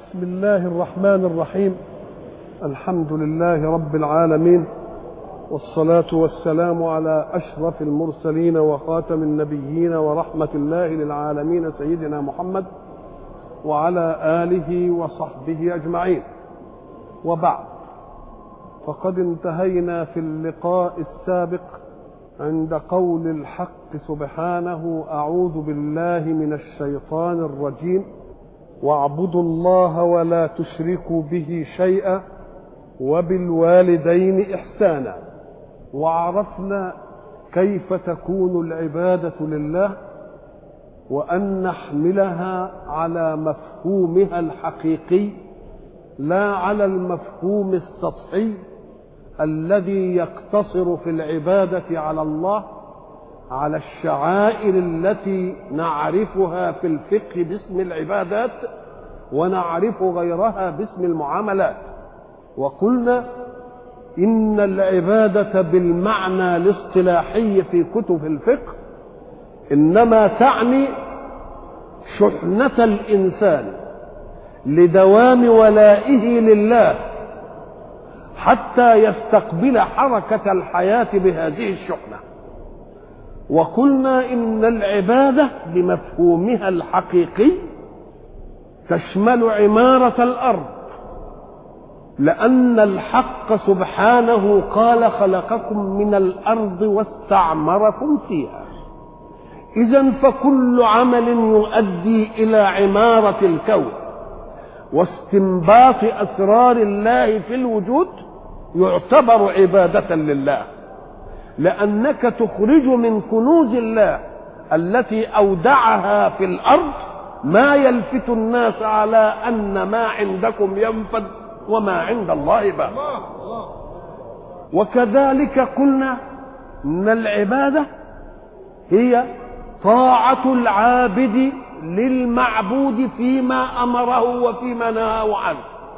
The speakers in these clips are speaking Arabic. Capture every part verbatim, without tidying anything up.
بسم الله الرحمن الرحيم. الحمد لله رب العالمين، والصلاة والسلام على أشرف المرسلين وخاتم النبيين ورحمة الله للعالمين سيدنا محمد وعلى آله وصحبه أجمعين. وبعد، فقد انتهينا في اللقاء السابق عند قول الحق سبحانه: أعوذ بالله من الشيطان الرجيم، واعبدوا الله ولا تشركوا به شيئا وبالوالدين إحسانا. وعرفنا كيف تكون العبادة لله، وأن نحملها على مفهومها الحقيقي لا على المفهوم السطحي الذي يقتصر في العبادة على الله على الشعائر التي نعرفها في الفقه باسم العبادات ونعرف غيرها باسم المعاملات. وقلنا إن العبادة بالمعنى الاصطلاحي في كتب الفقه إنما تعني شحنة الإنسان لدوام ولائه لله حتى يستقبل حركة الحياة بهذه الشحنة. وقلنا إن العبادة بمفهومها الحقيقي تشمل عمارة الأرض، لأن الحق سبحانه قال: خلقكم من الأرض واستعمركم فيها. إذن فكل عمل يؤدي إلى عمارة الكون واستنباط أسرار الله في الوجود يعتبر عبادة لله، لأنك تخرج من كنوز الله التي أودعها في الأرض ما يلفت الناس على أن ما عندكم ينفد وما عند الله باق. وكذلك قلنا أن العبادة هي طاعة العابد للمعبود فيما أمره وفيما نهاه عنه.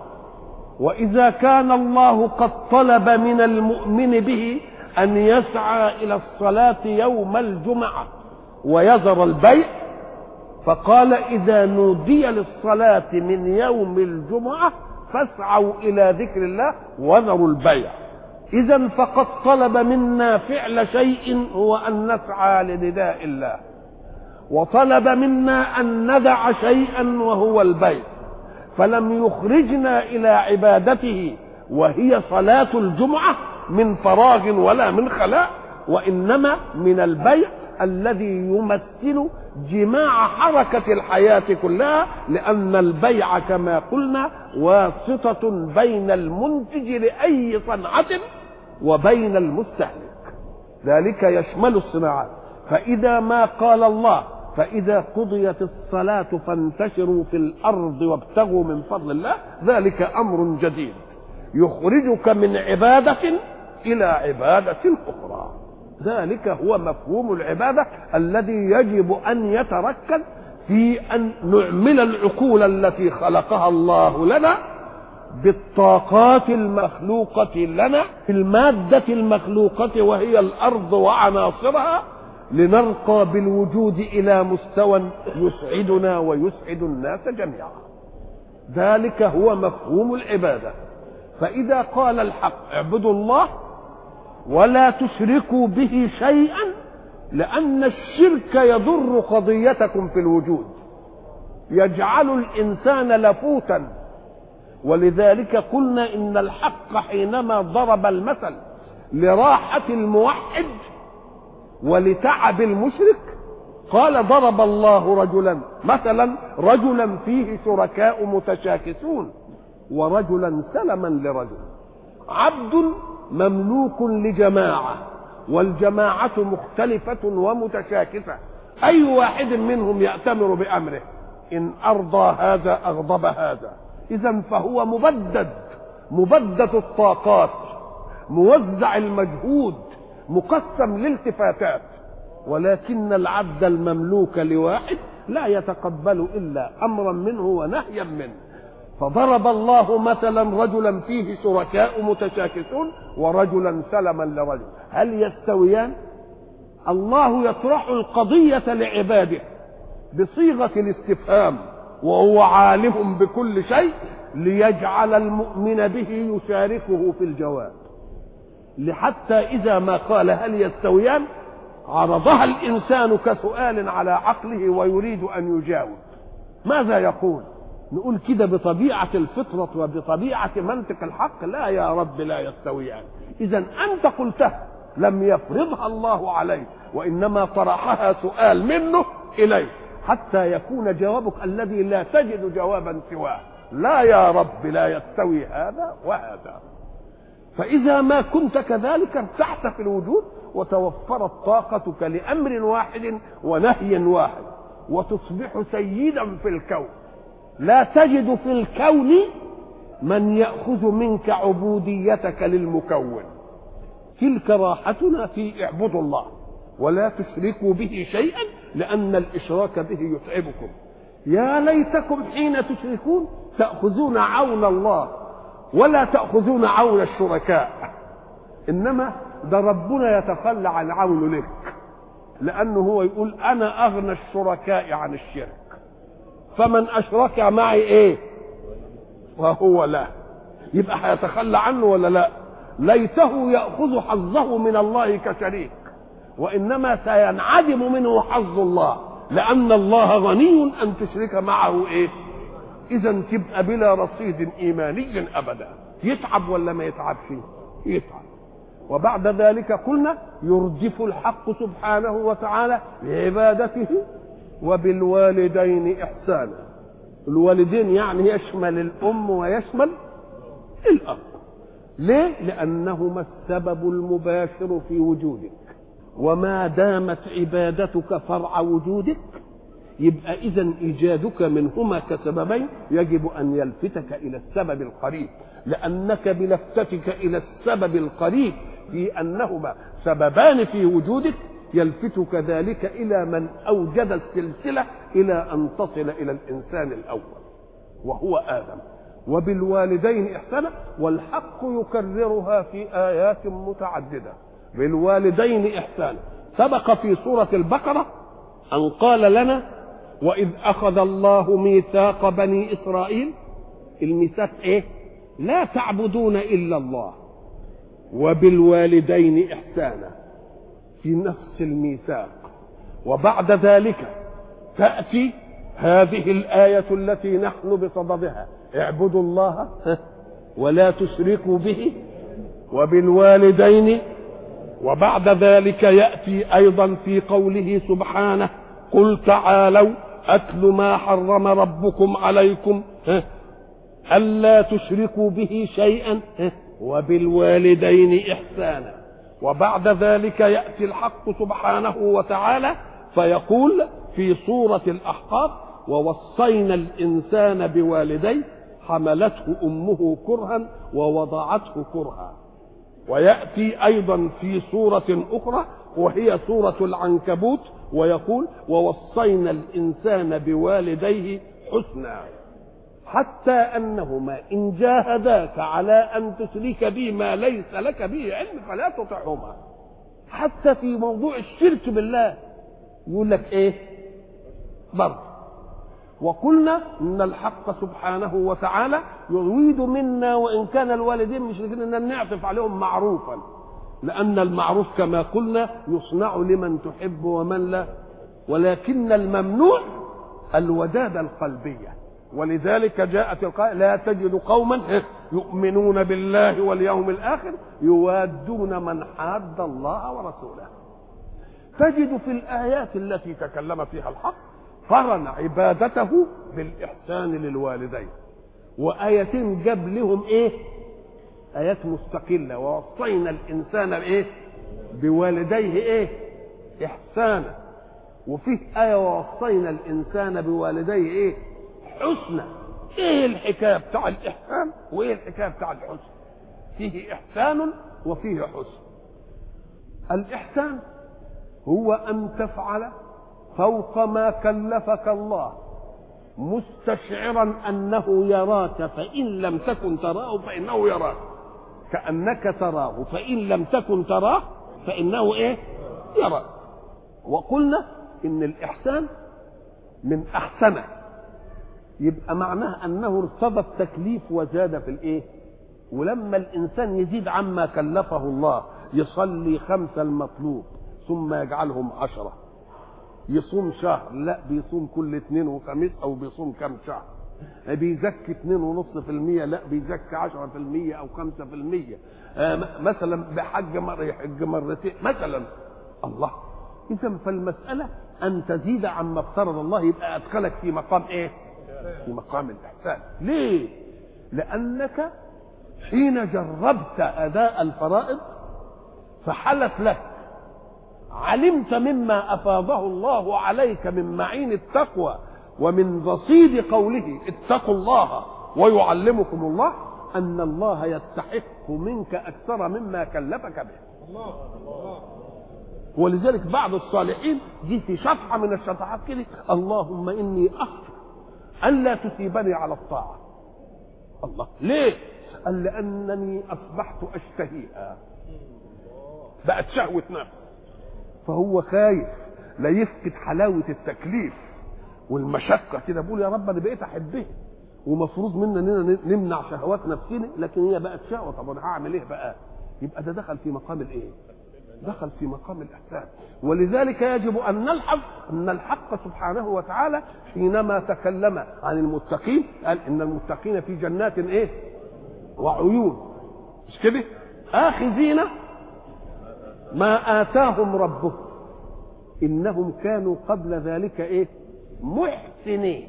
وإذا كان الله قد طلب من المؤمن به أن يسعى إلى الصلاة يوم الجمعة ويذر البيع، فقال: إذا نودي للصلاة من يوم الجمعة فاسعوا إلى ذكر الله وذروا البيع. إذن فقد طلب منا فعل شيء هو أن نسعى لنداء الله، وطلب منا أن ندع شيئا وهو البيع، فلم يخرجنا إلى عبادته وهي صلاة الجمعة من فراغ ولا من خلاء، وإنما من البيع الذي يمثل جماع حركة الحياة كلها، لأن البيع كما قلنا واسطة بين المنتج لأي صنعة وبين المستهلك، ذلك يشمل الصناعات. فإذا ما قال الله: فإذا قضيت الصلاة فانتشروا في الأرض وابتغوا من فضل الله، ذلك أمر جديد يخرجك من عبادة إلى عبادة أخرى. ذلك هو مفهوم العبادة الذي يجب أن يتركز في أن نعمل العقول التي خلقها الله لنا بالطاقات المخلوقة لنا في المادة المخلوقة وهي الأرض وعناصرها، لنرقى بالوجود إلى مستوى يسعدنا ويسعد الناس جميعا. ذلك هو مفهوم العبادة. فإذا قال الحق: اعبدوا الله ولا تشركوا به شيئا، لأن الشرك يضر قضيتكم في الوجود، يجعل الإنسان لفوتا. ولذلك قلنا إن الحق حينما ضرب المثل لراحة الموحد ولتعب المشرك قال: ضرب الله رجلا مثلا رجلا فيه شركاء متشاكسون ورجلا سلما لرجل. عبد مملوك لجماعة، والجماعة مختلفة ومتشاكسة، أي واحد منهم يأتمر بأمره، إن أرضى هذا أغضب هذا. إذن فهو مبدد مبدد الطاقات، موزع المجهود، مقسم للالتفاتات. ولكن العبد المملوك لواحد لا يتقبل إلا أمرا منه ونهيا منه. فضرب الله مثلا رجلا فيه شركاء متشاكسون ورجلا سلما لرجل، هل يستويان؟ الله يطرح القضية لعباده بصيغة الاستفهام وهو عالم بكل شيء ليجعل المؤمن به يشاركه في الجواب، لحتى إذا ما قال هل يستويان عرضها الإنسان كسؤال على عقله ويريد أن يجاوب، ماذا يقول؟ نقول كده بطبيعة الفطرة وبطبيعة منطق الحق لا يا رب لا يستويان. إذا أنت قلتها لم يفرضها الله عليك، وإنما طرحها سؤال منه إليك حتى يكون جوابك الذي لا تجد جوابا سواه، لا يا رب لا يستوي هذا وهذا. فإذا ما كنت كذلك ارتحت في الوجود وتوفرت طاقتك لأمر واحد ونهي واحد، وتصبح سيدا في الكون، لا تجد في الكون من يأخذ منك عبوديتك للمكون. تلك راحتنا في اعبدوا الله ولا تشركوا به شيئا، لأن الإشراك به يتعبكم. يا ليتكم حين تشركون تأخذون عون الله ولا تأخذون عون الشركاء، إنما ده ربنا يتخلى عن عونه لك، لأنه هو يقول أنا أغنى الشركاء عن الشرك، فمن أشرك معي إيه وهو لا، يبقى هيتخلى عنه ولا لا؟ ليته يأخذ حظه من الله كشريك، وإنما سينعدم منه حظ الله، لأن الله غني أن تشرك معه إيه؟ إذا تبقى بلا رصيد إيماني أبدا. يتعب ولا ما يتعبش؟ يتعب. وبعد ذلك قلنا يردف الحق سبحانه وتعالى لعبادته وبالوالدين إحسانا. الوالدين يعني يشمل الأم ويشمل الأب. ليه؟ لأنهما السبب المباشر في وجودك، وما دامت عبادتك فرع وجودك يبقى إذن إيجادك منهما كسببين يجب أن يلفتك إلى السبب القريب، لأنك بلفتتك إلى السبب القريب في أنهما سببان في وجودك يلفتك ذلك إلى من أوجد السلسلة إلى أن تصل إلى الإنسان الأول وهو آدم. وبالوالدين إحسانا، والحق يكررها في آيات متعددة. بالوالدين إحسانا سبق في سورة البقرة أن قال لنا وإذ أخذ الله ميثاق بني إسرائيل. الميثاق إيه؟ لا تعبدون إلا الله وبالوالدين إحسانا في نفس الميثاق. وبعد ذلك تأتي هذه الآية التي نحن بصددها اعبدوا الله ولا تشركوا به وبالوالدين. وبعد ذلك يأتي أيضا في قوله سبحانه قل تعالوا أتل ما حرم ربكم عليكم ألا تشركوا به شيئا وبالوالدين إحسانا. وبعد ذلك يأتي الحق سبحانه وتعالى فيقول في سورة الأحقاف ووصينا الإنسان بوالديه حملته أمه كرها ووضعته كرها. ويأتي أيضا في سورة أخرى وهي سورة العنكبوت ويقول ووصينا الإنسان بوالديه حسنا حتى أنهما إن جاهداك على أن تشرك بي ما ليس لك به علم فلا تطعهما. حتى في موضوع الشرك بالله يقول لك إيه برضه. وقلنا إن الحق سبحانه وتعالى يريد منا وإن كان الوالدين مشركين أن نعطف عليهم معروفا، لأن المعروف كما قلنا يصنع لمن تحب ومن لا، ولكن الممنوع الودادة القلبية. ولذلك جاءت القائل لا تجد قوما يؤمنون بالله واليوم الآخر يوادون من حاد الله ورسوله. تجد في الآيات التي تكلم فيها الحق قرن عبادته بالإحسان للوالدين، وآيتين جاب لهم إيه آيات مستقلة. ووصينا الإنسان بإيه بوالديه إيه إحسانا، وفيه آية ووصينا الإنسان بوالديه إيه حسنا. إيه الحكاية بتاع الإحسان وإيه الحكاية بتاع الحسن؟ فيه إحسان وفيه حسن. الإحسان هو أن تفعل فوق ما كلفك الله مستشعرا أنه يراك، فإن لم تكن تراه فإنه يراك، كأنك تراه فإن لم تكن تراه فإنه إيه يراك. وقلنا إن الإحسان من أحسن يبقى معناه انه ارتضى التكليف وزاد في الايه. ولما الانسان يزيد عما كلفه الله، يصلي خمسة المطلوب ثم يجعلهم عشرة، يصوم شهر لا بيصوم كل اثنين وخميس او بيصوم كم شهر، بيزكي اثنين ونص في المية لا بيزكي عشرة في المية او خمسة في المية، آه مثلا بحج مرة يحج مرتين مثلا. الله، اذا فالمسألة ان تزيد عما افترض الله يبقى ادخلك في مقام ايه؟ في مقام الاحسان. ليه؟ لانك حين جربت اداء الفرائض فحلت لك، علمت مما افاضه الله عليك من معين التقوى ومن رصيد قوله اتقوا الله ويعلمكم الله، ان الله يستحق منك اكثر مما كلفك به. الله الله. ولذلك بعض الصالحين جه في شطحه من الشطحات كده، اللهم اني اخشى ان لا تثيبني على الطاعه. الله، ليه؟ قال لانني اصبحت اشتهيها، بقت شهوه نفس، فهو خايف لا يفقد حلاوه التكليف والمشقه كده. بقول يا رب انا بقيت احبها ومفروض منا اننا نمنع شهوات نفسنا، لكن هي بقت شهوه، طب انا هعمل ايه بقى؟ يبقى ده دخل في مقام الايه؟ دخل في مقام الاحسان. ولذلك يجب ان نلحظ ان الحق سبحانه وتعالى حينما تكلم عن المتقين قال ان المتقين في جنات ايه؟ وعيون، مش كده؟ آخذين ما آتاهم ربهم إنهم كانوا قبل ذلك إيه؟ محسنين.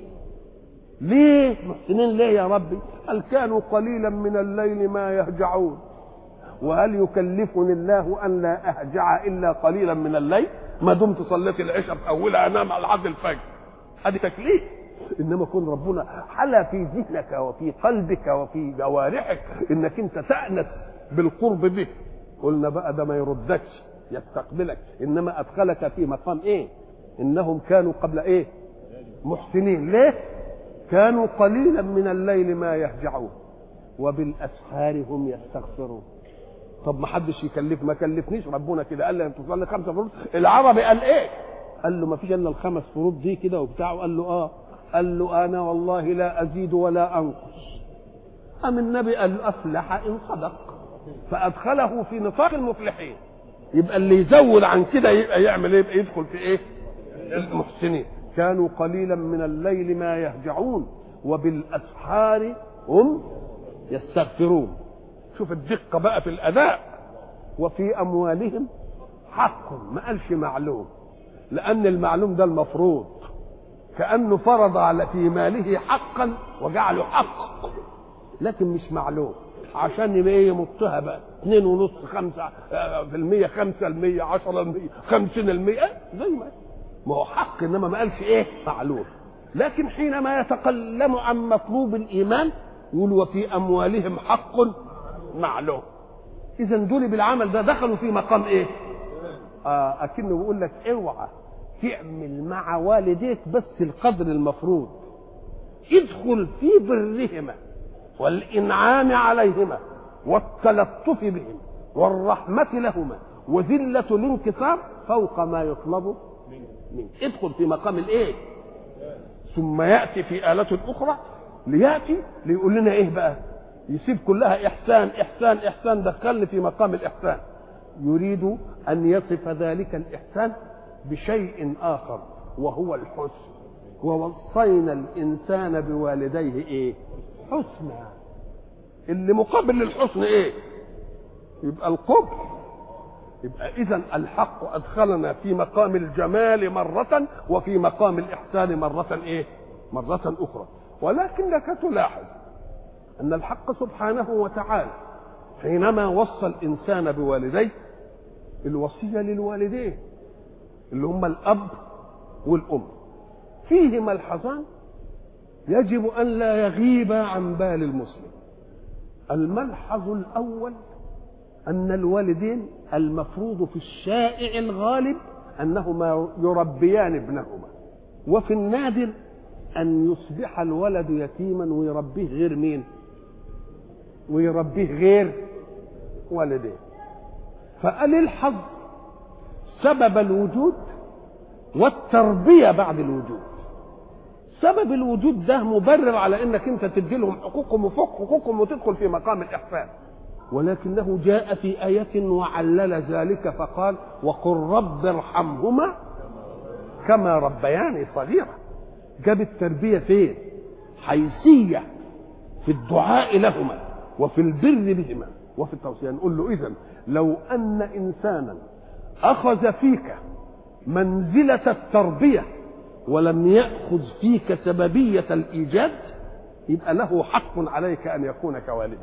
ليه محسنين؟ ليه يا ربي؟ قال كانوا قليلا من الليل ما يهجعون، وهل يكلفني الله أن لا أهجع إلا قليلا من الليل؟ ما دمت صليت العشاء في أولها أنام على لحد الفجر، هذه تكليف. انما كن ربنا حلا في ذهنك وفي قلبك وفي جوارحك انك انت تأنس بالقرب به، قلنا بقى ده ما يردكش يستقبلك، انما ادخلك في مقام ايه؟ انهم كانوا قبل ايه؟ محسنين. ليه؟ كانوا قليلا من الليل ما يهجعون وبالاسحار هم يستغفرون. طب ما حدش يكلف، ما كلفنيش ربنا كده، قال لي انت تصلي خمسة فروض. العربي قال ايه؟ قال له ما فيش الا الخمس فروض دي كده وبتاعه. قال له اه. قال له انا والله لا ازيد ولا انقص. ام النبي قال افلح ان صدق، فادخله في نطاق المفلحين. يبقى اللي يزود عن كده يبقى يعمل ايه؟ يبقى يدخل في ايه؟ المحسنين. كانوا قليلا من الليل ما يهجعون وبالاسحار هم يستغفرون. شوف الدقه بقى في الاداء. وفي اموالهم حق، ما قالش معلوم، لان المعلوم ده المفروض، كأنه فرض على في ماله حقا وجعله حق، لكن مش معلوم، عشان يبقى يمطها بقى اثنين ونص خمسة في المية، خمسة المية، عشرة المية، خمسين المية، زي ما ما هو حق، انما ما قالش ايه؟ معلوم. لكن حينما يتكلم عن مطلوب الايمان يقول وفي اموالهم حق معلوم. اذا دول بالعمل ده دخلوا في مقام ايه؟ آه اكنه بيقول لك اوعى تعمل مع والديك بس القدر المفروض، ادخل في برهما والإنعام عليهما والتلطف بهم والرحمة لهما وذلة الانكسار فوق ما يطلب منك. ادخل في مقام الايه؟ ثم يأتي في آلة أخرى ليأتي ليقول لنا ايه بقى؟ يسيب كلها إحسان إحسان إحسان، دخلني في مقام الإحسان. يريد أن يصف ذلك الإحسان بشيء آخر وهو الحسن. ووصينا الإنسان بوالديه إيه؟ حسنا. اللي مقابل للحسن إيه؟ يبقى القبح. يبقى إذن الحق أدخلنا في مقام الجمال مرة وفي مقام الإحسان مرة إيه؟ مرة أخرى. ولكنك تلاحظ أن الحق سبحانه وتعالى حينما وصى الإنسان بوالديه، الوصية للوالدين اللي هم الأب والأم فيه ملحظان يجب أن لا يغيب عن بال المسلم. الملحظ الأول أن الوالدين المفروض في الشائع الغالب أنهما يربيان ابنهما، وفي النادر أن يصبح الولد يتيما ويربيه غير مين؟ ويربيه غير والديه. فقال الحظ سبب الوجود والتربية بعد الوجود. سبب الوجود ده مبرر على انك انت تدي لهم حقوقهم وفوق حقوقهم وتدخل في مقام الاحسان، ولكنه جاء في آية وعلل ذلك فقال وقل رب ارحمهما كما ربياني صغيرا. جاب التربية فين؟ حيثية في الدعاء لهما وفي البر بهما وفي التوصية. نقول له إذن لو أن إنسانا أخذ فيك منزلة التربية ولم يأخذ فيك سببية الإيجاد يبقى له حق عليك أن يكون كوالدك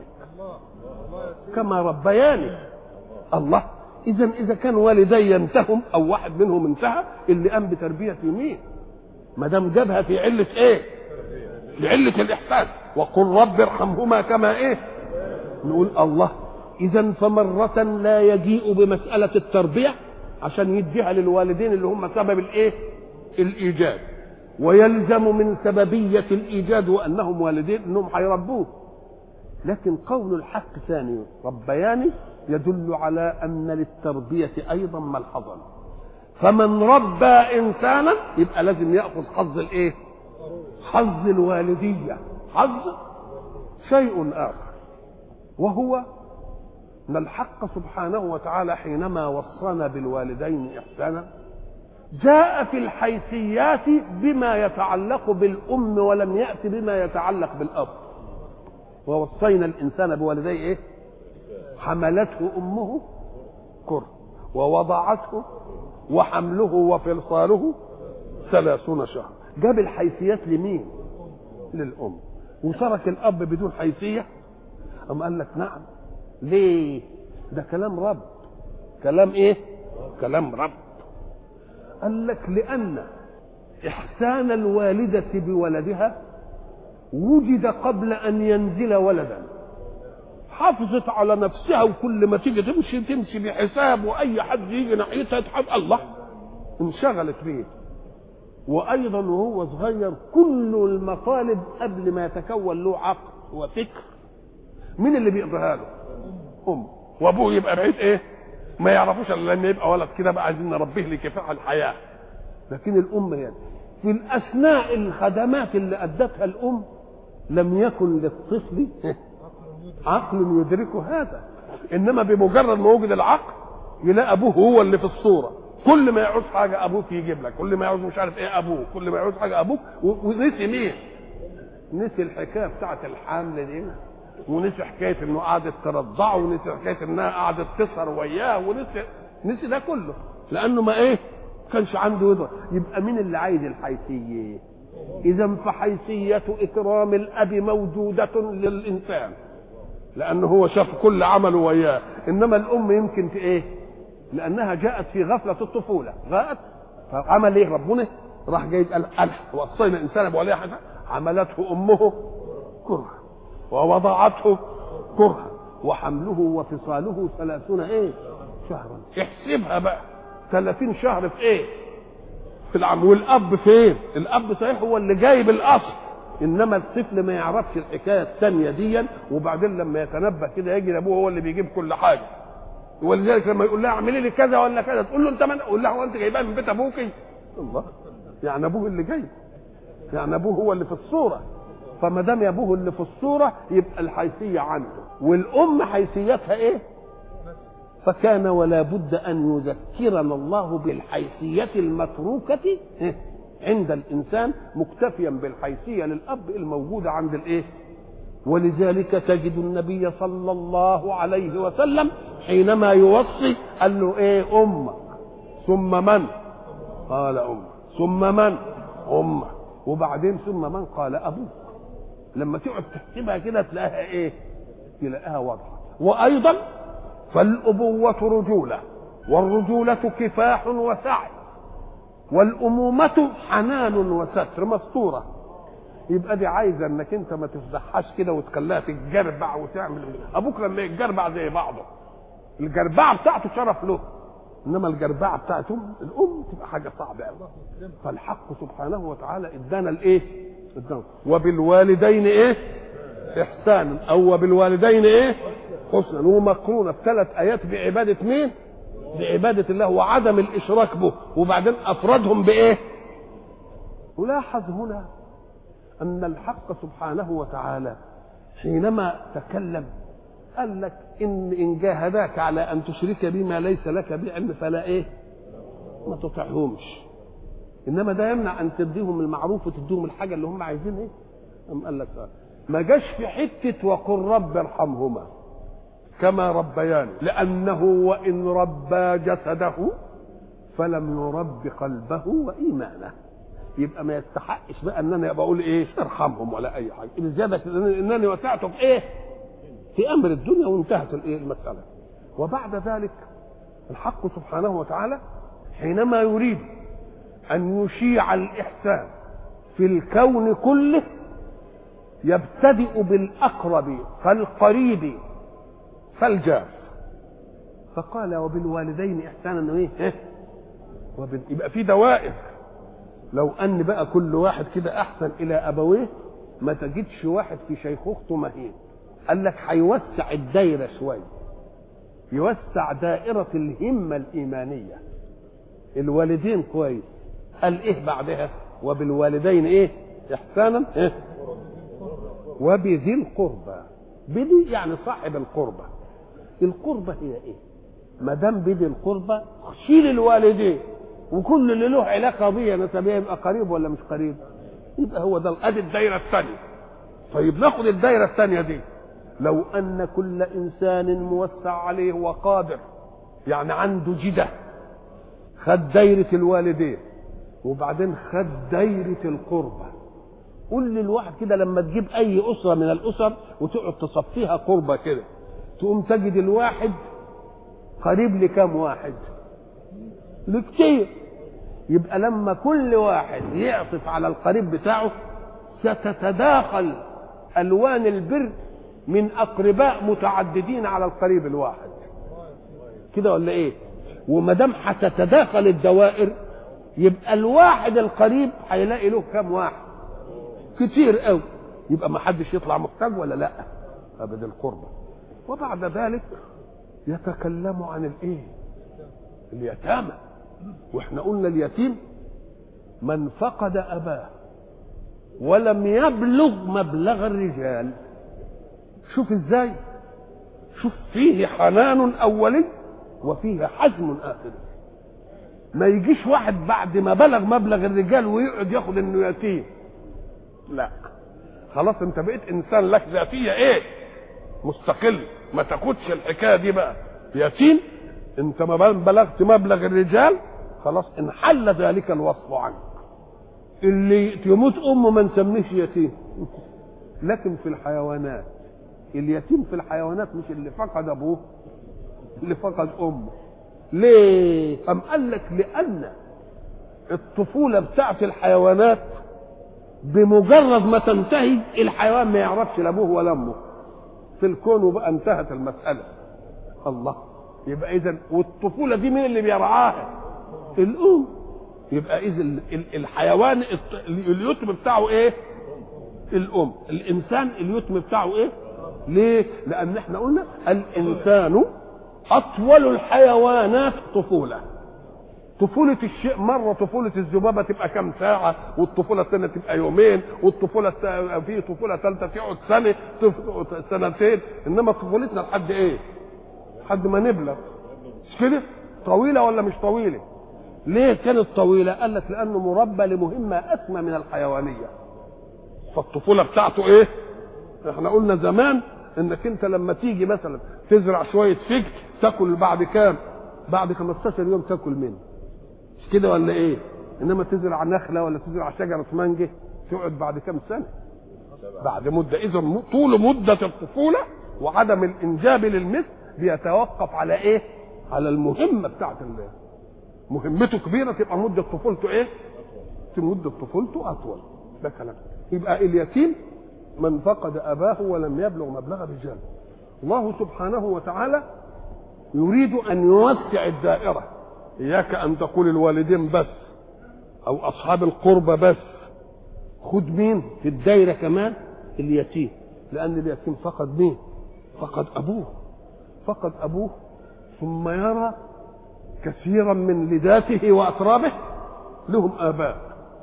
كما ربياني. الله، إذن إذا كان والدي ينتهم أو واحد منهم انتهى، اللي قام بتربية مين؟ ما دام جابها في علة إيه؟ في علة الإحسان. وقل رب ارحمهما كما إيه؟ نقول الله، إذن فمرة لا يجيء بمسألة التربية عشان يديها للوالدين اللي هم سبب الإيه؟ الإيجاد، ويلزم من سببية الإيجاد وأنهم والدين أنهم هيربوه. لكن قول الحق ثاني ربياني يدل على أن للتربية أيضا ملحظا، فمن ربى إنسانا يبقى لازم يأخذ حظ الإيه؟ حظ الوالدية، حظ شيء آخر، وهو أن الحق سبحانه وتعالى حينما وصانا بالوالدين إحسانا جاء في الحيثيات بما يتعلق بالأم ولم يأتي بما يتعلق بالأب. ووصينا الإنسان بوالديه إيه؟ حملته أمه كرها ووضعته وحمله وفصاله ثلاثون شهرا. جاب الحيثيات لمين؟ للأم، وترك الأب بدون حيثية. أم قال لك نعم، ليه؟ ده كلام رب. كلام إيه؟ كلام رب. قال لك لأن إحسان الوالدة بولدها وجد قبل أن ينزل ولدا. حافظت على نفسها، وكل ما تيجي تمشي تمشي بحساب، وأي حد يجي ناحيتها يتحب الله انشغلت به. وأيضا وهو صغير كل المطالب قبل ما يتكون له عقل وفكر مين اللي بيقضيها له؟ أم. وأبوه يبقى بعيد إيه؟ ما يعرفوش الا لما يبقى ولد كده بقى عايزين نربيه لكفاح الحياه. لكن الام يعني في الاثناء الخدمات اللي ادتها الام لم يكن للطفل عقل يدركه هذا، انما بمجرد ما وجد العقل يلاقي ابوه هو اللي في الصوره. كل ما يعوز حاجه ابوك يجيب لك، كل ما يعوز مش عارف ايه ابوك، كل ما يعوز حاجه ابوك. ونسي مين؟ نسي الحكايه بتاعه الحمل دي، ونسي حكايه انه قعدت ترضعه، ونسي حكايه انها قعدت تسهر وياه، ونسي نسي ده كله لانه ما ايه كانش عنده يضرب. يبقى مين اللي عايز الحيثيه؟ اذا فحيثيه اكرام الاب موجوده للانسان لانه هو شاف كل عمله وياه، انما الام يمكن في ايه؟ لانها جاءت في غفله الطفوله، جاءت فعمل ايه ربنا؟ راح جاي قال وصينا الانسان بوليه حاجه عملته امه كرها ووضعته كرها وحمله وفصاله ثلاثون ايه شهرا. احسبها بقى ثلاثين شهر في ايه؟ في العام. والاب فين؟ الاب صحيح هو اللي جايب الاصل، انما الطفل ما يعرفش الحكايه الثانيه دي، وبعدين لما يتنبه كده يجي ابوه هو اللي بيجيب كل حاجه. ولذلك لما يقول لها اعملي لي كذا ولا كذا تقول له انت من؟ قول لها هو انت جايبها من بيت ابوكي؟ الله، يعني ابوه اللي جاي، يعني ابوه هو اللي في الصوره. فما دام ابوه اللي في الصوره يبقى الحيثيه عنده، والام حيثيتها ايه؟ فكان ولا بد ان يذكرنا الله بالحيثيه المتروكه عند الانسان مكتفيا بالحيثيه للاب الموجوده عند الايه؟ ولذلك تجد النبي صلى الله عليه وسلم حينما يوصي قال له ايه؟ امك. ثم من؟ قال امك. ثم من؟ امك. وبعدين ثم من؟ قال ابوك. لما تقعد تحسبها كده تلاقيها ايه؟ تلاقيها واضحه. وايضا فالابوه رجوله، والرجوله كفاح وسعي، والامومه حنان وستر مستوره. يبقى دي عايزه انك انت ما تفضحهاش كده وتخليها تتجربع وتعمل. ابوك لما يتجربع زي بعضه، الجربعه بتاعته شرف له، انما الجربعه بتاعت الام تبقى حاجه صعبه قوي. فالحق سبحانه وتعالى ادانا الايه؟ ادانا وبالوالدين ايه؟ احسانا، او وبالوالدين ايه؟ حسنا. ومقرونه بثلاث ايات بعباده مين؟ بعباده الله وعدم الاشراك به، وبعدين افردهم بايه؟ ولاحظ هنا أن الحق سبحانه وتعالى حينما تكلم قال لك إن إن جاهداك على أن تشرك بما ليس لك به علم فلا إيه ما تطعهمش، إنما ده يمنع أن تديهم المعروف وتديهم الحاجة اللي هم عايزين إيه. أم قال لك ما جاش في حتة وقل رب ارحمهما كما ربياني، لأنه وإن ربى جسده فلم يرب قلبه وإيمانه، يبقى ما يستحقش بقى ان انا ابقى اقول ايه ارحمهم ولا اي حاجه، بزياده انني وسعته في ايه في امر الدنيا وانتهت الايه المساله. وبعد ذلك الحق سبحانه وتعالى حينما يريد ان يشيع الاحسان في الكون كله يبتدئ بالاقرب فالقريب فالجار، فقال وبالوالدين احسانا ايه وبال... يبقى في دوائر. لو ان بقى كل واحد كده احسن الى ابويه ما تجدش واحد في شيخوخته مهين. قال لك هيوسع الدايره شويه، يوسع دائره الهمه الايمانيه. الوالدين كويس، قال ايه بعدها وبالوالدين ايه احسانا إيه؟ وبذي القربى. بذي يعني صاحب القربى. القربى هي ايه؟ ما دام بذي القربى شيل الوالدين وكل اللي له علاقه بيه نسبيه يبقى قريب ولا مش قريب؟ يبقى هو ده ادي الدايره الثانيه. طيب ناخد الدايره الثانيه دي. لو ان كل انسان موسع عليه وقادر يعني عنده جده خد دايره الوالدين وبعدين خد دايره القربى. قول للواحد كده لما تجيب اي اسره من الاسر وتقعد تصفيها قربى كده تقوم تجد الواحد قريب لكام واحد؟ لكتير. يبقى لما كل واحد يعطف على القريب بتاعه ستتداخل الوان البر من اقرباء متعددين على القريب الواحد كده ولا ايه؟ وما دام هتتداخل الدوائر يبقى الواحد القريب هيلاقي له كام واحد؟ كتير قوي. يبقى ما حدش يطلع محتاج ولا لا؟ ابدا القربة. وبعد ذلك يتكلم عن الايه؟ اليتامى. واحنا قلنا اليتيم من فقد اباه ولم يبلغ مبلغ الرجال. شوف ازاي، شوف فيه حنان اولي وفيه حزم اخر. ما يجيش واحد بعد ما بلغ مبلغ الرجال ويقعد ياخد انه يتيم، لا خلاص انت بقيت انسان لك ذاتيه ايه مستقل، ما تاخدش الحكايه دي بقى يتيم. انت ما بلغت مبلغ الرجال خلاص انحل ذلك الوصف عنك. اللي يموت امه ما نسميش يتيم. لكن في الحيوانات اليتيم في الحيوانات مش اللي فقد ابوه، اللي فقد امه. ليه؟ أم قال لك لان الطفوله بتاعت الحيوانات بمجرد ما تنتهي الحيوان ما يعرفش لا ابوه ولا امه في الكون وبقى انتهت المساله. الله. يبقى اذا والطفوله دي مين اللي بيرعاها؟ الام. يبقى اذا الحيوان اليتم بتاعه ايه؟ الام. الانسان اليتم بتاعه ايه؟ ليه؟ لان احنا قلنا الانسان اطول الحيوانات طفوله. طفولة الشيء مرة طفولة الذبابة تبقى كم ساعة، والطفولة الثانية تبقى يومين، والطفولة في طفولة ثالثة تقعد سنة سنتين، إنما طفولتنا لحد إيه؟ لحد ما نبلغ. مش كده؟ طويلة ولا مش طويلة؟ ليه كانت طويلة؟ قال لك لأنه مربى لمهمة أسمى من الحيوانية. فالطفولة بتاعته إيه؟ إحنا قلنا زمان إنك أنت لما تيجي مثلا تزرع شوية فجل تاكل بعد كام؟ بعد خمستاشر يوم تاكل منه. مش كده ولا ايه؟ انما تزرع نخله ولا تزرع شجره مانجه تقعد بعد كام سنه؟ بعد مده. اذا طول مده الطفوله وعدم الانجاب للمثل بيتوقف على ايه؟ على المهمه بتاعت الله. مهمته كبيره تبقى مده طفولته ايه؟ مده طفولته اطول. ده كلام. يبقى اليتيم من فقد اباه ولم يبلغ مبلغ الرجال. الله سبحانه وتعالى يريد ان يوسع الدائره. اياك ان تقول الوالدين بس او اصحاب القربى بس، خد مين في الدائره كمان؟ اليتيم. لان اليتيم فقد مين؟ فقد ابوه. فقد ابوه ثم يرى كثيرا من لذاته واترابه لهم اباء،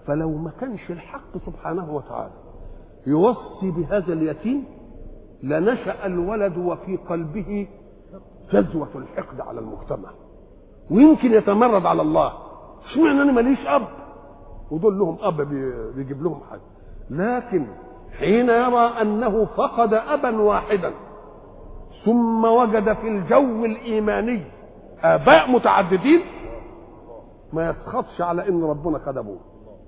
فلو ما كانش الحق سبحانه وتعالى يوصي بهذا اليتيم لنشأ الولد وفي قلبه جذوة الحقد على المجتمع، ويمكن يتمرد على الله. اشمعنى انا ماليش اب ودول لهم اب بيجيب لهم حاجه؟ لكن حين يرى انه فقد ابا واحدا ثم وجد في الجو الايماني اباء متعددين ما يسخطش على ان ربنا خد ابوه.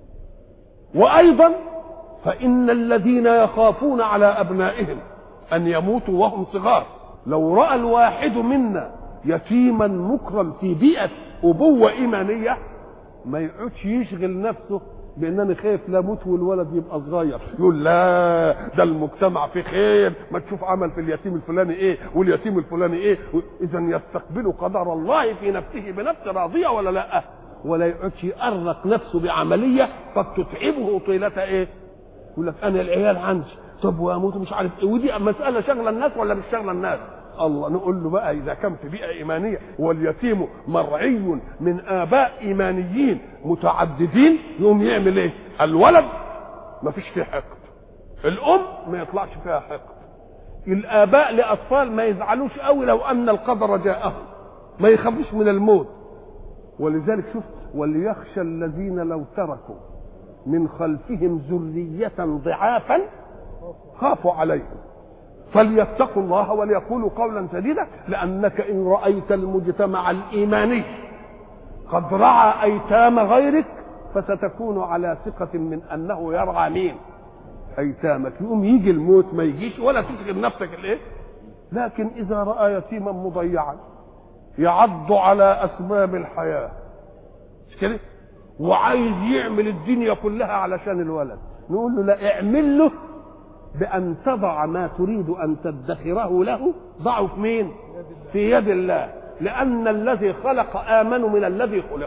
وايضا فان الذين يخافون على ابنائهم ان يموتوا وهم صغار، لو راى الواحد منا يتيما مكرم في بيئه ابوه ايمانيه ما يقعدش يشغل نفسه بان انا خايف لا اموت والولد يبقى صغير، يقول لا ده المجتمع فيه خير، ما تشوف عمل في اليتيم الفلاني ايه واليتيم الفلاني ايه. اذا يستقبل قدر الله في نفسه بنفس راضيه ولا لا؟ ولا يقعدش يأرق نفسه بعمليه قد تتعبه طيله ايه؟ يقول لك انا العيال عندي، طب واموت مش عارف ايه، ودي مساله شغله الناس ولا مش شغله الناس؟ الله نقول له بقى اذا كان في بيئه ايمانيه واليتيم مرعي من اباء ايمانيين متعددين يقوم يعمل ايه؟ الولد ما فيش فيه حقد، الام ما يطلعش فيها حقد، الاباء لاطفال ما يزعلوش قوي لو ان القدر جاءهم، ما يخافوش من الموت. ولذلك شفت وليخشى الذين لو تركوا من خلفهم ذريه ضعافا خافوا عليهم فليتقوا الله وليقولوا قولا سديدا، لانك ان رايت المجتمع الايماني قد رعى ايتام غيرك فستكون على ثقه من انه يرعى مين؟ ايتامك. يقوم يجي الموت ما يجيش ولا تشغل نفسك الايه. لكن اذا راى يتيما مضيعا يعض على اسباب الحياه مش كده وعايز يعمل الدنيا كلها علشان الولد، نقول له لا، اعمل له بأن تضع ما تريد أن تدخره له ضعه في مين؟ في يد الله، لأن الذي خلق آمن من الذي خلق.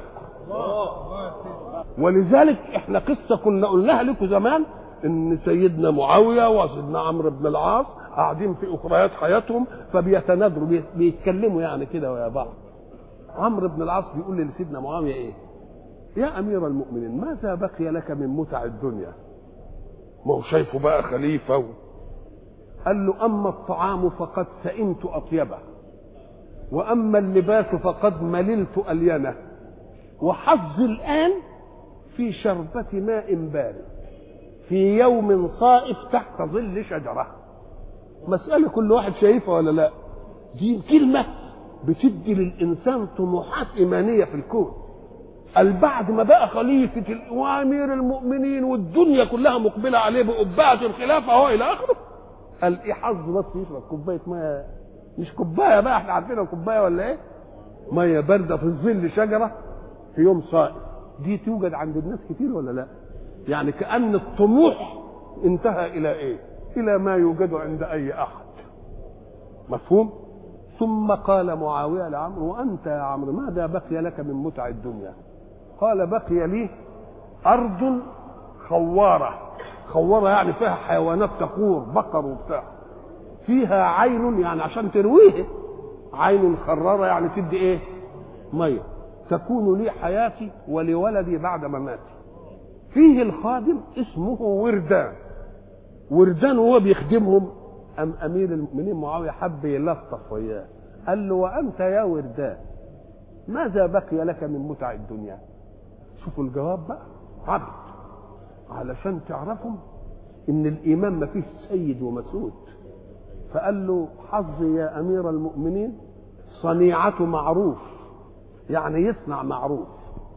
ولذلك احنا قصة كنا قلناها لكم زمان ان سيدنا معاوية وسيدنا عمرو بن العاص قاعدين في أخريات حياتهم فبيتنادروا بيتكلموا يعني كده ويا بعض. عمرو بن العاص بيقول لسيدنا معاوية ايه؟ يا أمير المؤمنين ماذا بقي لك من متع الدنيا؟ ما هو شايفه بقى خليفة و... قال له أما الطعام فقد سئمت أطيبه، وأما اللباس فقد مللت ألينه، وحظي الآن في شربة ماء بارد في يوم صائف تحت ظل شجرة. مسألة كل واحد شايفها ولا لا؟ دي كلمة بتدي للإنسان طموحات إيمانية في الكون. البعد ما بقى خليفة وأمير المؤمنين والدنيا كلها مقبلة عليه بقبعة الخلافة هو إلى آخره، قال إيه حظ بس يشرب كوباية مية، مش كوباية بقى احنا عارفينها كوباية ولا إيه؟ مية باردة في ظل شجرة في يوم صائف. دي توجد عند الناس كتير ولا لا؟ يعني كأن الطموح انتهى إلى إيه؟ إلى ما يوجد عند أي أحد. مفهوم؟ ثم قال معاوية لعمرو وأنت يا عمرو ماذا بقي لك من متع الدنيا؟ قال بقي لي أرض خوارة، خوارة يعني فيها حيوانات تقور بقر وبتاع، فيها عين يعني عشان ترويه، عين خرارة يعني تدي ايه؟ مية، تكون لي حياتي ولولدي بعد مماتي. فيه الخادم اسمه وردان، وردان وهو بيخدمهم أم أمير المؤمنين معاوية حب يلطف وياه قال له وأنت يا وردان ماذا بقي لك من متع الدنيا؟ شوفوا الجواب بقى عبد، علشان تعرفوا ان الايمان ما فيش سيد ومسود. فقال له حظي يا امير المؤمنين صنيعة معروف، يعني يصنع معروف،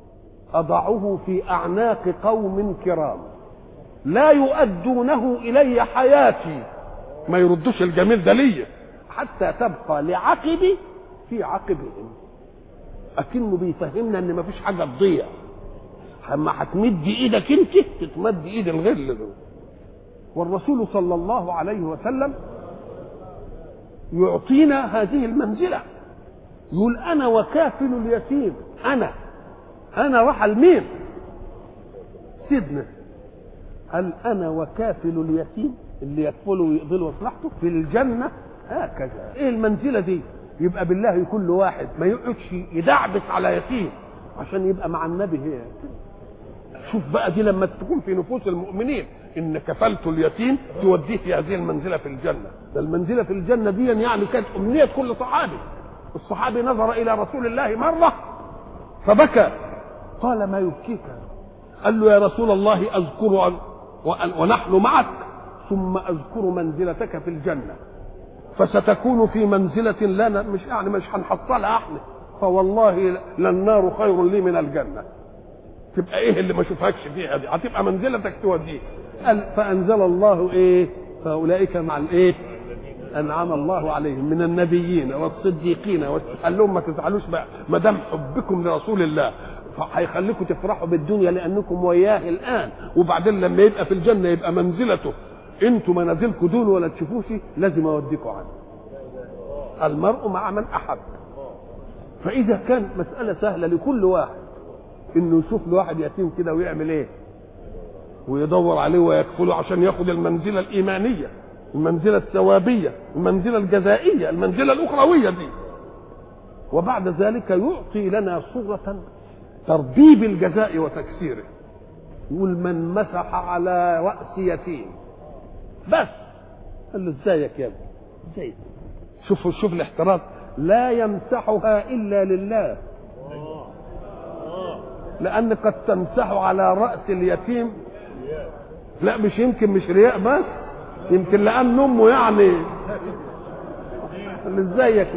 اضعه في اعناق قوم كرام لا يؤدونه الي حياتي، ما يردوش الجميل ده ليا حتى تبقى لعقبي في عقبهم. اكنه بيفهمنا ان ما فيش حاجه تضيع، اما هتمد ايدك انت تتمد ايد الغل ده. والرسول صلى الله عليه وسلم يعطينا هذه المنزله، يقول انا وكافل اليتيم، انا انا راح المين سيدنا قال انا وكافل اليتيم اللي يكفله ويقضي له مصلحته في الجنه هكذا. ايه المنزله دي؟ يبقى بالله كل واحد ما يقعدش يدعبس على يتيم عشان يبقى مع النبي. هي شوف بقى دي لما تكون في نفوس المؤمنين ان كفلت اليتيم توديه في هذه المنزله في الجنه. ده المنزله في الجنه دي يعني كانت امنيه كل صحابي. الصحابي نظر الى رسول الله مره فبكى، قال ما يبكيك؟ قال له يا رسول الله اذكر ونحن معك ثم اذكر منزلتك في الجنه، فستكون في منزله لنا مش يعني مش هنحصلها احنا، فوالله للنار خير لي من الجنه. تبقى ايه اللي ما اشوفكش فيها دي؟ هتبقى منزلتك توديه. قال فانزل الله ايه؟ فاولئك مع الايه؟ انعم الله عليهم من النبيين والصديقين. قال لهم ما تزعلوش بقى ما دام حبكم لرسول الله هيخليكم تفرحوا بالدنيا لانكم وياه الان، وبعدين لما يبقى في الجنه يبقى منزلته انتوا منازلكم دول ولا تشوفوش، لازم اوديكم عنه. المرء مع من احب. فاذا كان مساله سهله لكل واحد انه يشوف له واحد يتيم كده ويعمل ايه؟ ويدور عليه ويكفله عشان ياخد المنزله الايمانيه، المنزله الثوابيه، المنزله الجزائيه، المنزله الاخرويه دي. وبعد ذلك يعطي لنا صوره تربيب الجزاء وتكسيره. يقول من مسح على راس يتيم بس. قال له ازيك يا ابني؟ ازيك؟ شوف شوف الاحتراز، لا يمسحها الا لله، لان قد تمسح على راس اليتيم لا مش يمكن مش رياء بس، يمكن لان امه يعني ازيك.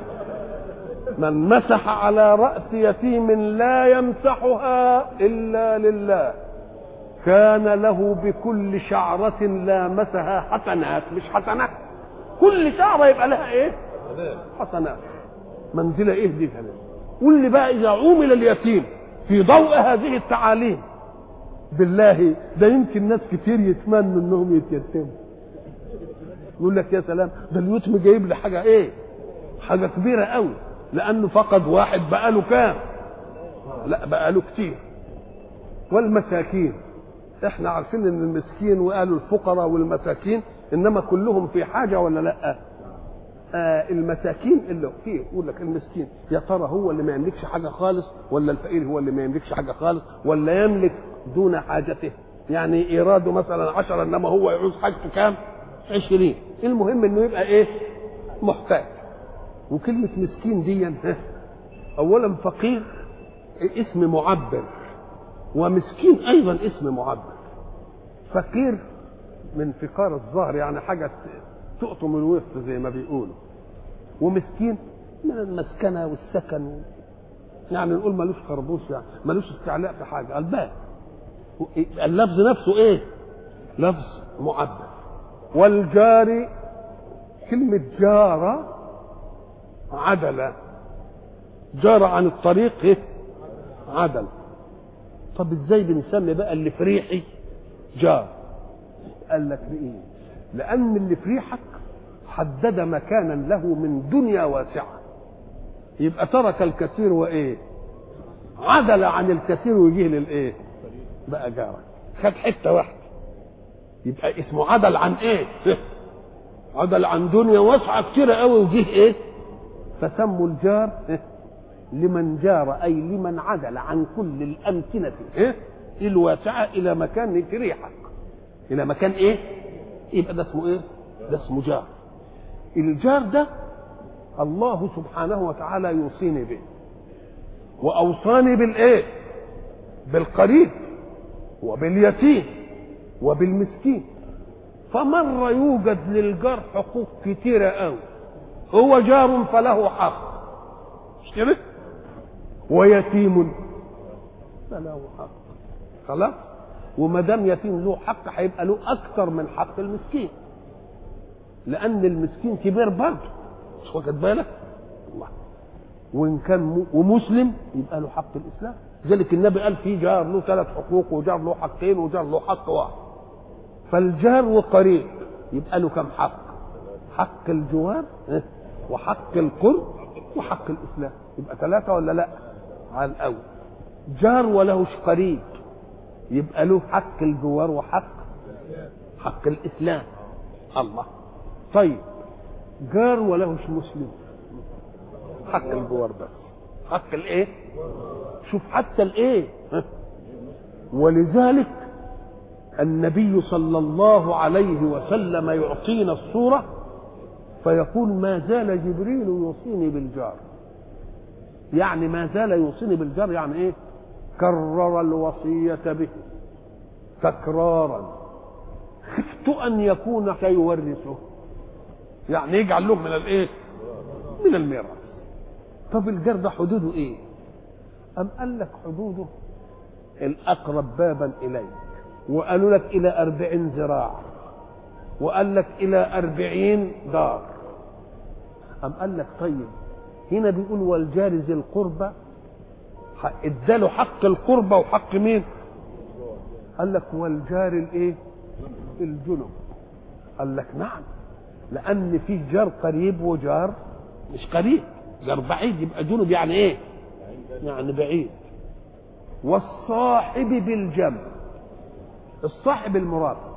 من مسح على راس يتيم لا يمسحها الا لله كان له بكل شعره لامسها حسنات. مش حسنات، كل شعره يبقى لها ايه؟ حسنات. منزله ايه دي كمان؟ قول لي بقى اذا عومل اليتيم في ضوء هذه التعاليم بالله ده يمكن ناس كتير يتمنوا انهم يتيتموا. يقول لك يا سلام ده اليتم جايب لي حاجه ايه؟ حاجه كبيره قوي، لانه فقد واحد بقى له كام؟ لا بقى له كتير. والمساكين احنا عارفين ان المسكين وقالوا الفقراء والمساكين انما كلهم في حاجه ولا لا؟ آه المساكين اللي فيه يقول لك المسكين يا ترى هو اللي ما يملكش حاجه خالص ولا الفقير هو اللي ما يملكش حاجه خالص ولا يملك دون حاجته؟ يعني ايراده مثلا عشرة انما هو يعوز حاجته كام؟ عشرين. المهم انه يبقى ايه؟ محتاج. وكلمه مسكين دي اولا فقير اسم معبر، ومسكين ايضا اسم معبر. فقير من فقار الظهر يعني حاجه تقطم الوسط زي ما بيقولوا، ومسكين من المسكنه والسكن، يعني نقول ملوش خربوش يعني ملوش استعلاء في حاجه. الباب اللفظ نفسه ايه؟ لفظ معبر. والجار كلمه جاره عدله، جار عن الطريق ايه؟ عدل. طب ازاي بنسمي بقى اللي في ريحي جار؟ قال لك بايه؟ لان اللي في ريحك حدد مكانا له من دنيا واسعه، يبقى ترك الكثير وايه؟ عدل عن الكثير ويجيه للايه؟ بقى جارك خد حته واحده، يبقى اسمه عدل عن ايه؟ عدل عن دنيا واسعه كتيره قوي وجيه ايه؟ فسموا الجار لمن جار اي لمن عدل عن كل الامكنه ايه؟ الواسعه الى مكان في ريحك، الى مكان ايه؟ يبقى ده اسمه ايه؟ ده اسمه جار. الجار ده الله سبحانه وتعالى يوصيني به، واوصاني بالايه؟ بالقريب وباليتيم وبالمسكين. فمره يوجد للجار حقوق كتيره قوي، هو جار فله حق مش كده؟ ويتيم فله حق. خلاص؟ وما دام يتيم له حق هيبقى له اكثر من حق المسكين، لان المسكين كبير برضه مش واخد بالك؟ الله. وان كان ومسلم يبقى له حق الاسلام. لذلك النبي قال في جار له ثلاث حقوق وجار له حقين وجار له حق واحد. فالجار وقريب يبقى له كم حق؟ حق الجوار وحق القرب وحق الاسلام، يبقى ثلاثه ولا لا؟ على الاول. جار ولهش قريب يبقى له حق الجوار وحق حق الاسلام. الله. طيب جار ولهش مسلم حق الجوار بس، حق الايه؟ شوف حتى الايه؟ ولذلك النبي صلى الله عليه وسلم يعطينا الصورة فيقول ما زال جبريل يوصيني بالجار. يعني ما زال يوصيني بالجار يعني ايه؟ كرر الوصية به تكرارا، خفت ان يكون سيورثه، يعني يجعل له من الايه؟ من الميراث. طب الجار ده حدوده ايه؟ ام قال لك حدوده الاقرب بابا اليك، وقالوا لك الى اربعين ذراع، وقال لك الى اربعين دار. ام قال لك طيب هنا بيقول والجار ذي القربى، اداله حق القربى وحق مين؟ قال لك والجار الايه؟ الجنب. قال لك نعم، لان في جار قريب وجار مش قريب، جار بعيد يبقى جنب يعني ايه؟ يعني بعيد. والصاحب بالجنب، الصاحب المرافق،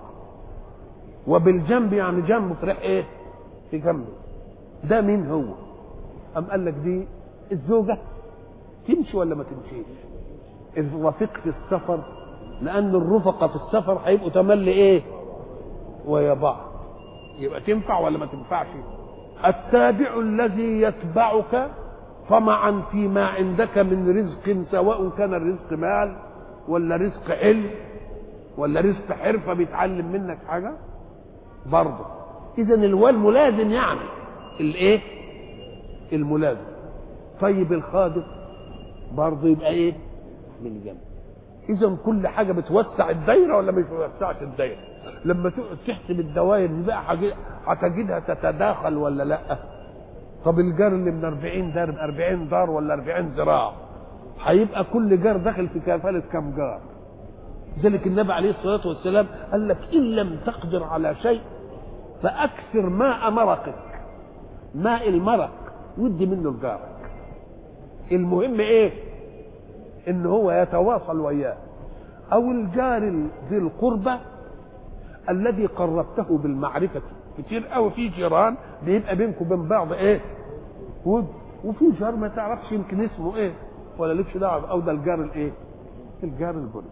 وبالجنب يعني جنبه في ايه؟ في جنبه. ده مين هو؟ أم قال لك دي الزوجة تمشي ولا ما تمشيش؟ الرفيق في السفر، لأن الرفقة في السفر هيبقوا تملي إيه؟ ويا بعض، يبقى تنفع ولا ما تنفعش؟ التابع الذي يتبعك طمعا فيما عندك من رزق، سواء كان الرزق مال ولا رزق علم ولا رزق حرفة بيتعلم منك حاجة برضه. إذا الوال ملازم، يعني الإيه؟ الملازم. طيب الخادم برضه يبقى ايه؟ من جنب. اذا كل حاجه بتوسع الدايره ولا مش بتوسعش الدايره؟ لما تقعد تحسب الدوائر دي بقى هتجدها تتداخل ولا لا؟ طب الجار اللي من أربعين دار أربعين دار ولا أربعين ذراع، هيبقى كل جار داخل في كفاله كم جار؟ ذلك النبي عليه الصلاه والسلام قال لك ان لم تقدر على شيء فاكثر ماء مرقك، ماء المرق ودي منه لجارك. المهم ايه؟ ان هو يتواصل وياه. او الجار ذي القربى الذي قربته بالمعرفة. كتير قوي في جيران بيبقى بينكم وبين بعض ايه؟ ود، وفي جار ما تعرفش يمكن اسمه ايه ولا لكش دعوه، او ده الجار الايه؟ الجار الجنب.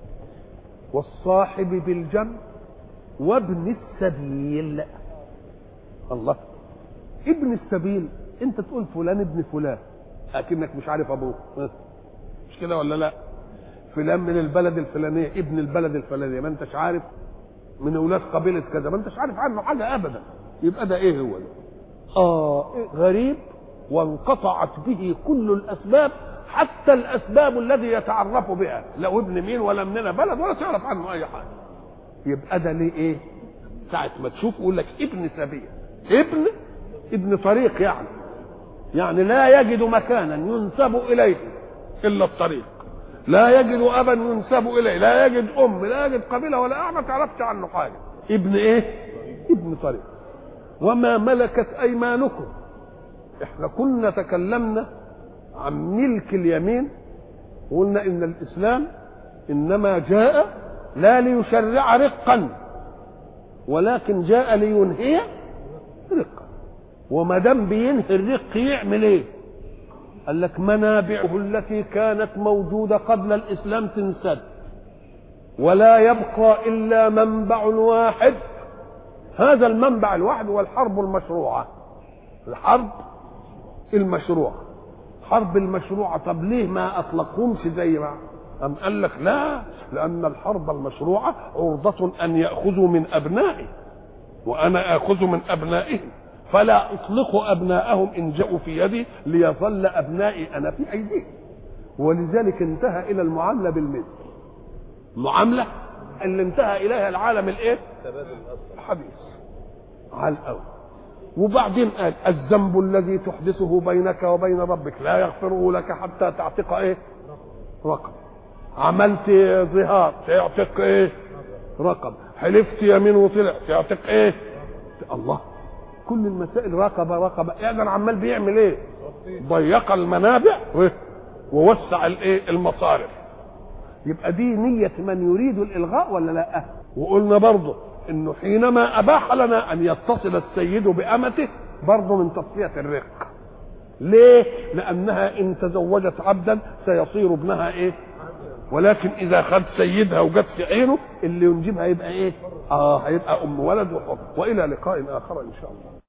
والصاحب بالجنب وابن السبيل. الله، ابن السبيل انت تقول فلان ابن فلان اكنك مش عارف ابوه، مش كده ولا لا؟ فلان من البلد الفلانيه، ابن البلد الفلانيه، ما انتش عارف من اولاد قبيله كذا، ما انتش عارف عنه حاجه ابدا. يبقى ده ايه هو ده؟ اه إيه؟ غريب وانقطعت به كل الاسباب، حتى الاسباب الذي يتعرف بها، لا ابن مين ولا مننا بلد ولا تعرف عنه اي حاجه. يبقى ده ليه ايه؟ ساعه ما تشوف يقول لك ابن سبيل، ابن ابن طريق، يعني يعني لا يجد مكانا ينسب اليه الا الطريق، لا يجد ابا ينسب اليه، لا يجد ام، لا يجد قبيله ولا اعمى تعرفش عنه حاجه. ابن ايه؟ ابن طريق. وما ملكت ايمانكم، احنا كنا تكلمنا عن ملك اليمين وقلنا ان الاسلام انما جاء لا ليشرع رقا ولكن جاء لينهي رقا. وما دام بينهي الرق يعمل ايه؟ قال لك منابعه التي كانت موجوده قبل الاسلام تنسد، ولا يبقى الا منبع واحد. هذا المنبع الواحد هو الحرب المشروعه. الحرب المشروعه، حرب المشروعه. طب ليه ما اطلقهمش زي ما أم قال لك لا، لان الحرب المشروعه عرضه ان ياخذوا من ابنائي وانا اخذ من ابنائهم، فلا اطلق ابناءهم ان جاءوا في يدي ليظل ابنائي انا في ايديهم. ولذلك انتهى الى المعامله بالمثل، معامله اللي انتهى اليها العالم الايه؟ الحديث على الاول. وبعدين قال الذنب الذي تحدثه بينك وبين ربك لا يغفره لك حتى تعتق ايه؟ رقم. عملت ظهار تعتق ايه؟ رقم. حلفت يمين وطلع تعتق ايه؟ الله، كل المسائل رقبه رقبه. يعني عمال بيعمل ايه؟ ضيق المنابع ووسع الايه؟ المصارف. يبقى دي نية من يريد الالغاء ولا لا؟ وقلنا برضه انه حينما اباح لنا ان يتصل السيد بامته برضه من تصفية الرق. ليه؟ لانها ان تزوجت عبدا سيصير ابنها ايه؟ ولكن اذا خد سيدها وجت في عينه اللي ينجبها يبقى ايه؟ اه هيبقى ام ولد وحر. والى لقاء اخر ان شاء الله.